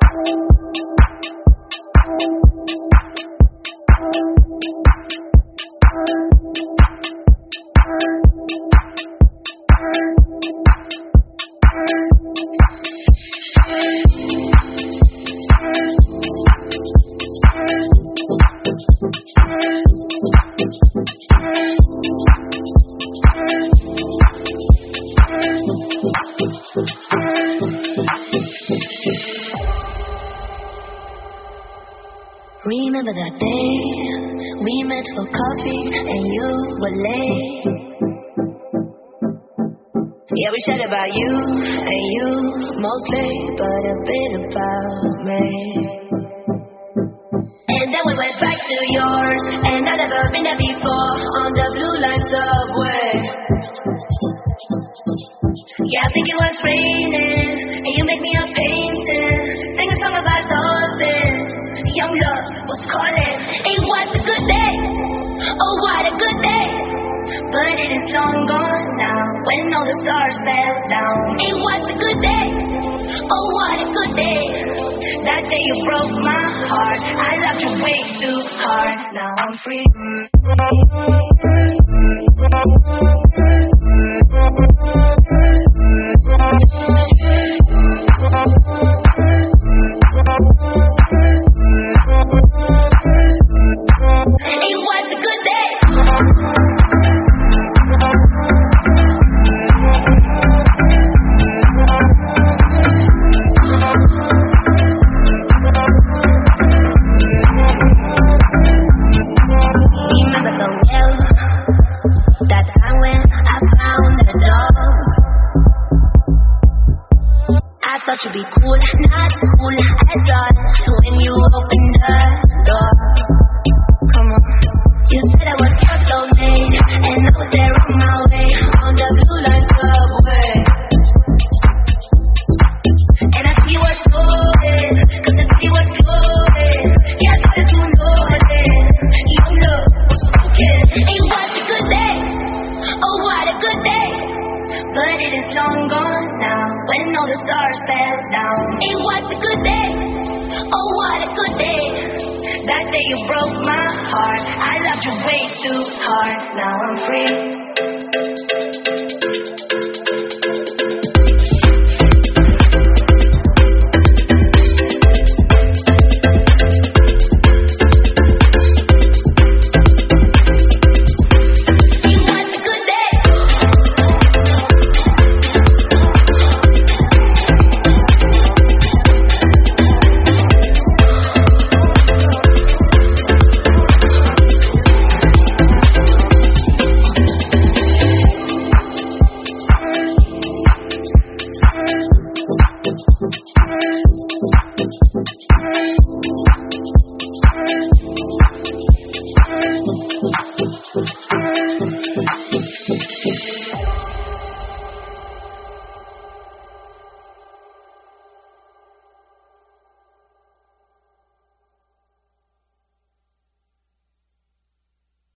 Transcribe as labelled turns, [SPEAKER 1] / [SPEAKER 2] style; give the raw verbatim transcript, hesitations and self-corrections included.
[SPEAKER 1] Remember that day we met for coffee and you were late. Yeah, we chatted about you and you mostly, but a bit about me. And then we went back to yours, and I'd never been there before on the blue line subway. Yeah, I think it was raining, and you make me a painting, sing a song about roses. Young love was calling. It was a good day. Oh, what a good day. But it is long gone now when all the stars fell down. It was a good day. Oh, what a good day. That day you broke my heart. I loved you way too hard. Now I'm free. It was a good day. Remember the well that time when I found the dog. I thought you'd be cool, not cool at all. When you opened the door, come on. You said I was your soulmate, and I was there on my way on the blue line subway. And I see what's going, cause the city was floating. Yeah, I started to notice your love was spoken. It was a good day. Oh, what a good day. But it is long gone now when all the stars fell down. It was a good day. Oh, what a good day. That day you broke my heart. I loved you way too hard. Now I'm free.